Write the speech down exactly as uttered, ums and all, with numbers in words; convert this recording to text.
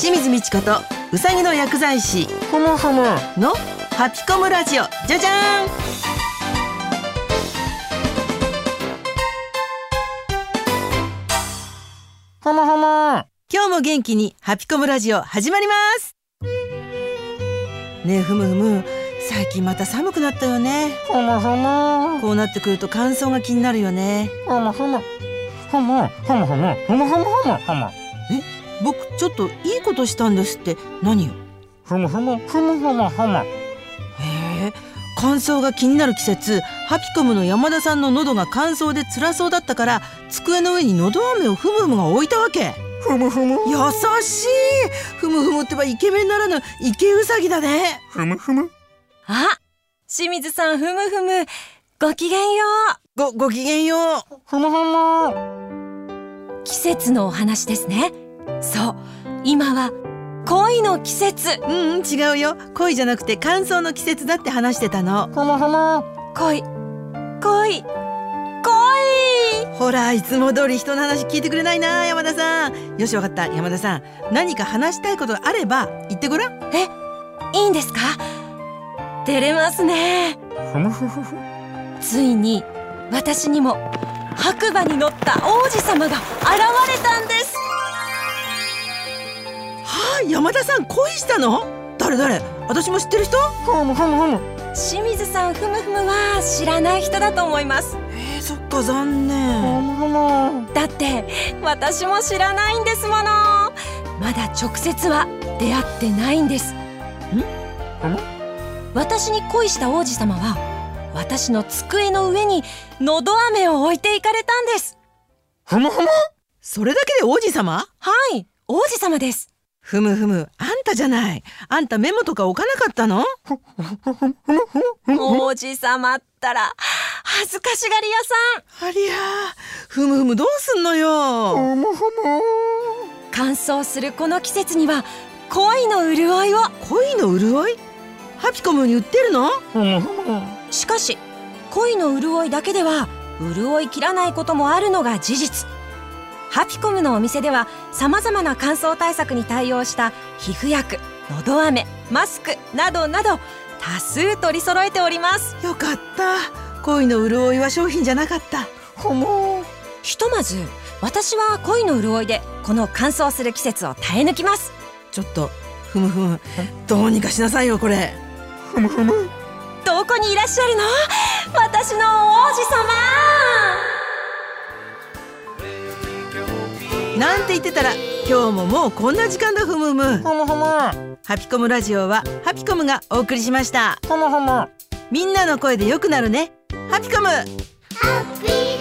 清水美智子とうさぎの薬剤師ふむふむのハピコムラジオ。じゃじゃーん。 ふむふむ。 今日も元気にハピコムラジオ始まります。ねえふむふむ、最近また寒くなったよね。 ふむふむ。 こうなってくると乾燥が気になるよね。 ふむふむふむふむふむふむふむふむふむ。 え、僕ちょっといいことしたんですって。何よ。 ふむふむふむふむふむ。 へえ、乾燥が気になる季節、ハピコムの山田さんの喉が乾燥で辛そうだったから、机の上に喉飴をふむふむが置いたわけ。 ふむふむ。 優しい。ふむふむってばイケメンならぬイケウサギだね。 ふむふむ。 あ、清水さん、ふむふむ、ごきげんよう。ご、ごきげんよう。 ふむふむ。 季節のお話ですね。そう、今は恋の季節。 うん、うん、違うよ。恋じゃなくて乾燥の季節だって話してたの。 ふむふむ。 恋、恋、恋。 ほら、いつも通り人の話聞いてくれないな、山田さん。よし、わかった。山田さん、何か話したいことがあれば言ってごらん。 え、いいんですか？照れますね。 ふむふむふむ。 ついに私にも白馬に乗った王子様が現れたんです。 はあ、山田さん恋したの？誰誰？私も知ってる人？ ふむふむふむ。 清水さん、ふむふむは知らない人だと思います。 えー、そっか、残念。 ふむふむ。 だって私も知らないんですもの。まだ直接は出会ってないんです。ん？ ふむ？ 私に恋した王子様は私の机の上にのど飴を置いていかれたんです。 ふむふむ。 それだけで王子様？ はい、王子様です。 ふむふむ、あんたじゃない。あんたメモとか置かなかったの？ 王子様ったら恥ずかしがり屋さん。 ありゃー、ふむふむどうすんのよ。 ふむふむ。 乾燥するこの季節には恋の潤いを。 恋の潤い？ハピコムに売ってるの？ ふむふむ。 しかし恋の潤いだけでは潤いきらないこともあるのが事実。ハピコムのお店では様々な乾燥対策に対応した皮膚薬、のど飴、マスクなどなど多数取り揃えております。 よかった。恋の潤いは商品じゃなかった。 ふむ。 ひとまず私は恋の潤いでこの乾燥する季節を耐え抜きます。 ちょっとふむふむ、どうにかしなさいよこれ。 ふむふむ。 どこにいらっしゃるの？私の王子様。 なんて言ってたら今日ももうこんな時間だ。ふむふむ。 ふむふむ。 ハピコムラジオはハピコムがお送りしました。 ふむふむ。 みんなの声で良くなるね。ハピコム。 ハッピー